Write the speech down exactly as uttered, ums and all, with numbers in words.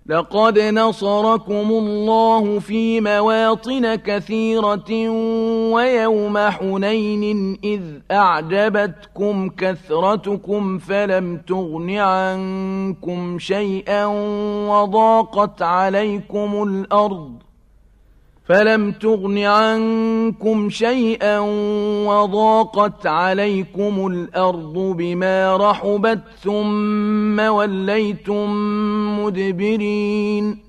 لقد نصركم الله في مواطن كثيرة ويوم حنين إذ أعجبتكم كثرتكم فلم تغن عنكم شيئا وضاقت عليكم الأرض فلم تغن عنكم شيئا وضاقت عليكم الأرض بما رحبت ثم وليتم مدبرين